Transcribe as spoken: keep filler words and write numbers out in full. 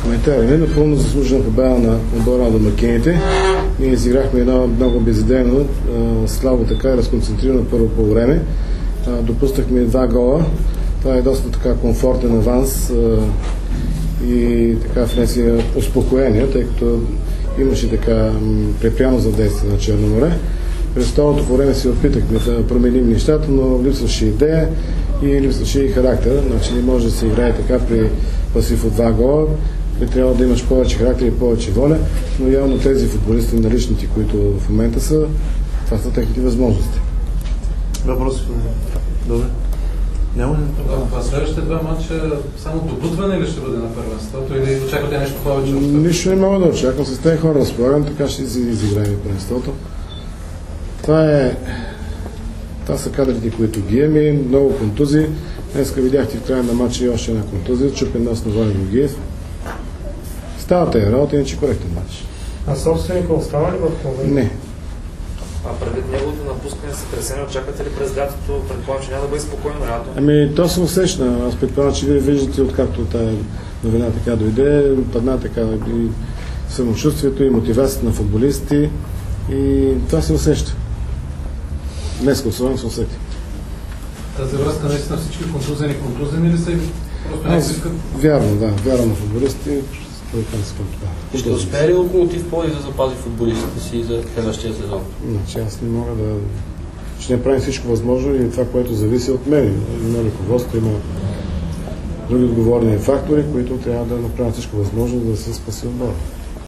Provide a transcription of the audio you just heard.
Коментари. Не напълно заслужена победа на отбора на домакините. Ние изиграхме едно много безидейно, слабо така и разконцентрирано първо по време. Допуснахме два гола. Това е доста така комфортен аванс и така внесе успокоение, тъй като имаше така препряно за действие на Черно море. През второто време си опитахме да променим нещата, но липсваше идея и липсваше и характер. Значи не може да се играе така при пасив от два гола. Би трябва да имаш повече характер и повече воля, но явно тези футболисти наличните, които в момента са, това са техните възможности. Въпроси? Добре. Няма ли? В следващите два матча само добутване ли ще бъде на първенството или очаквате нещо повече? Нищо не мога да очаквам. С тези хора разполагам, така ще си изиграем първенството. Това е... Това са кадрите, които ги имаме. Много контузии. Днеска видяхте в края на матча и още една контузия. Чупен нос на Ваня Георгиев. Става тези работа, иначе коректен матч. А собственика остава ли в момента? Не. А предвид неговото напускане сътресение, очаквате ли през лятото? Предполагам, че няма да бъде спокойно лято? Ами, то се усеща. Аз предполагам, че вие виждате, откакто тази новина така дойде, падна така и самочувствието и мотивацията на футболисти и това се усеща. Днес особено се усети. Тази връзка наистина всички контузени, контузени ли са и просто не искат? Вярно, да. Вярно на футболисти. Ще успее ли Локомотив Пловдив да запази футболистите си за следващия сезон? Значи аз не мога да... Ще направим всичко възможно и това, което зависи от мен. Има ръководство, има други отговорни фактори, които трябва да направят всичко възможно да се спаси отбора.